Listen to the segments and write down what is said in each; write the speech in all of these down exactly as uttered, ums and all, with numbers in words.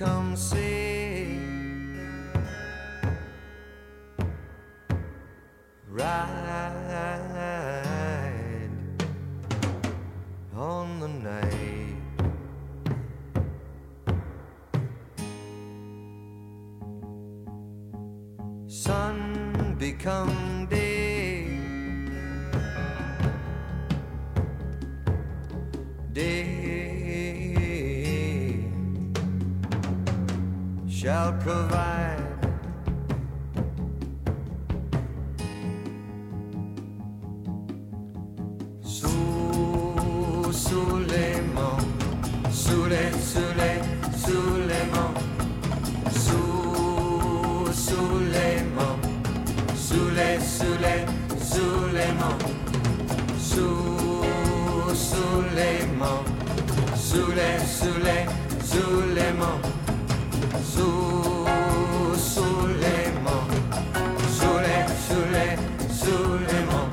come see, ride on the night. Sun become day, day shall provide. Sous, sous les monts, sous les, sous les, sous les monts, sous, sous les monts, sous les, sous les, sous les monts, sous, sous les monts, sous les, sous les, sous les monts, sous, sous les monts, sous les, sous les, sous les monts.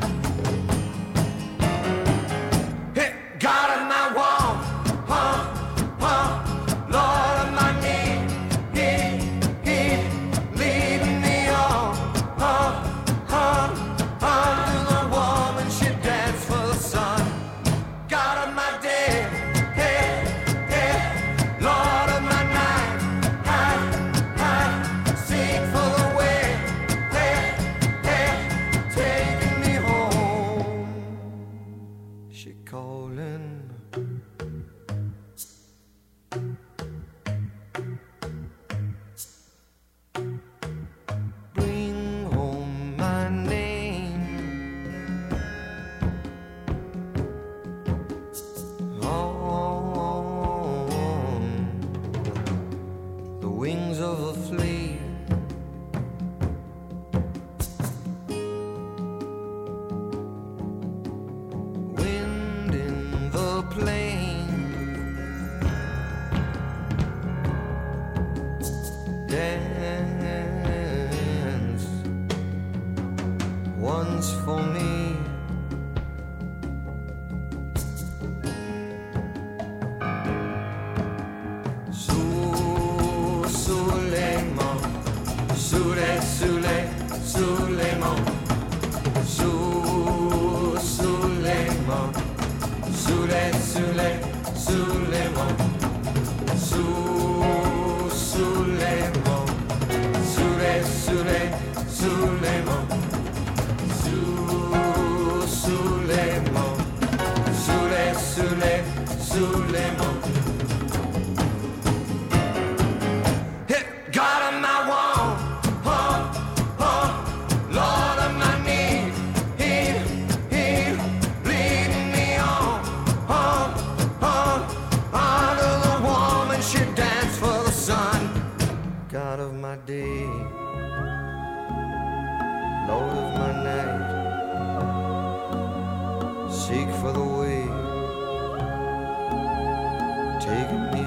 Hey, God of my wall, huh, huh, Lord of my need, he, he, leading me on, huh, huh, under the woman she danced for the sun. God of my day, hey, hey, Lord of my night, I, I seek for the way, hey, hey, taking me home. She calling. Bring home my name on the wings of a flea. Wind in the plain, dance once for me. Sous, sous les monts, sous les, sous les, sous les monts, sous, sous les monts, sous les, sous les, sous les monts, sous, sous les monts, sous les, sous les, sous les monts, sous, sous les monts, sous les, sous les, sous les monts. Hey, God of my wall, huh, huh, Lord of my need, he, he, leading me on, huh, huh, under the woman she danced for the sun. God of my day, Lord of my night, seek for the way, taking me